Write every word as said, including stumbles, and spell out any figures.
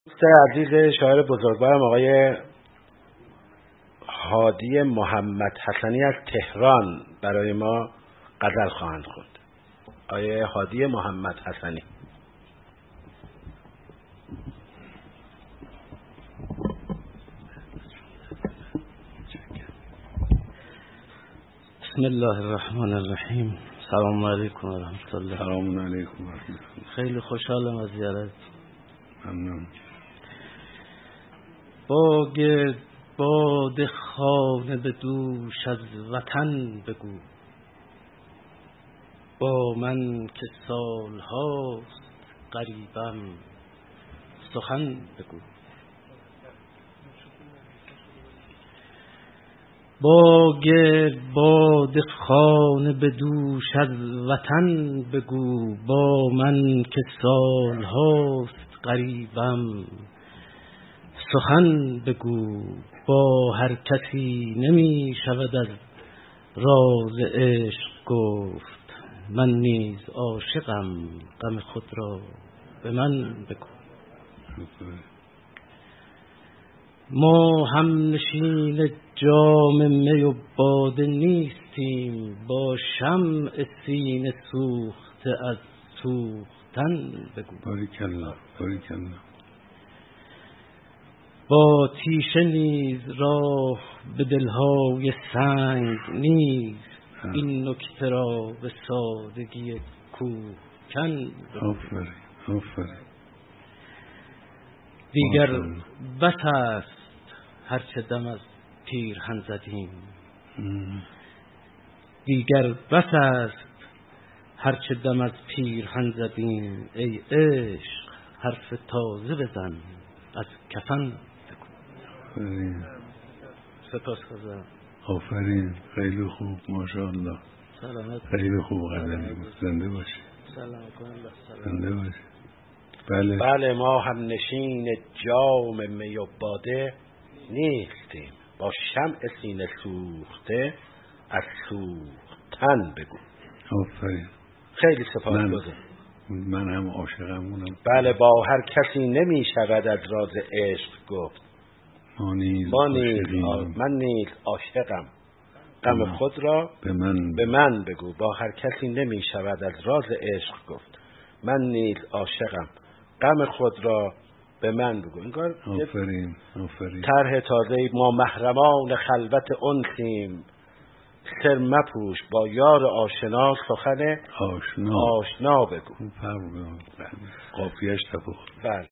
دوست عزیز شاعر بزرگوارم آقای هادی محمد حسنی از تهران برای ما غزل خواهند خواند. آقای هادی محمد حسنی. بسم الله الرحمن الرحیم. سلام علیکم و رحمت الله. سلام علیکم و رحمت الله. خیلی خوشحالم از زیارت. ممنون. با گرد باد خانه به دوش از وطن بگو، با من که سالهاست غریبم سخن بگو. با گرد باد خانه به دوش از وطن بگو، با من که سالهاست غریبم سخن بگو. با هر کسی نمی شود از راز عشق گفت، من نیز عاشقم غم خود را به من بگو. ما هم نشین جام می و باده نیستیم، با شمع سینه سوخته از سوختن بگو. باریکالله باریکالله. با تیشه نیز راه به دلهای سنگ نیست، این نکته را به سادگی کوهکن بگو. آفرین آفرین. دیگر بس است هرچه دم از پیرهن زدیم، دیگر بس است هرچه دم از پیرهن زدیم. ای عشق حرف تازه بزن از کفن بگو. آفرین. سپاسگزارم. آفرین. خیلی خوب ماشاءالله. سلامت. خیلی خوب غزلی. زنده باشی. سلام کنم. زنده باشی. بله بله ما هم نشین جام می و باده نیستیم، با شمع سینه سوخته از سوختن بگو. آفرین. خیلی سپاسگزارم. من, من هم عاشقمونم. بله با هر کسی نمی شود از راز عشق گفت، ما نیز ما نیز عاشقیم. من نیز عاشقم غم خود را به من به من بگو. با هر کسی نمی شود از راز عشق گفت، من نیز عاشقم غم خود را به من بگو. انگار آفرین آفرین. طرح تازه ما محرمان خلوت انسیم، سر مپوش با یار آشنا سخن آشنا آشنا بگو. فرق قافیه‌اش تفاوت. بله.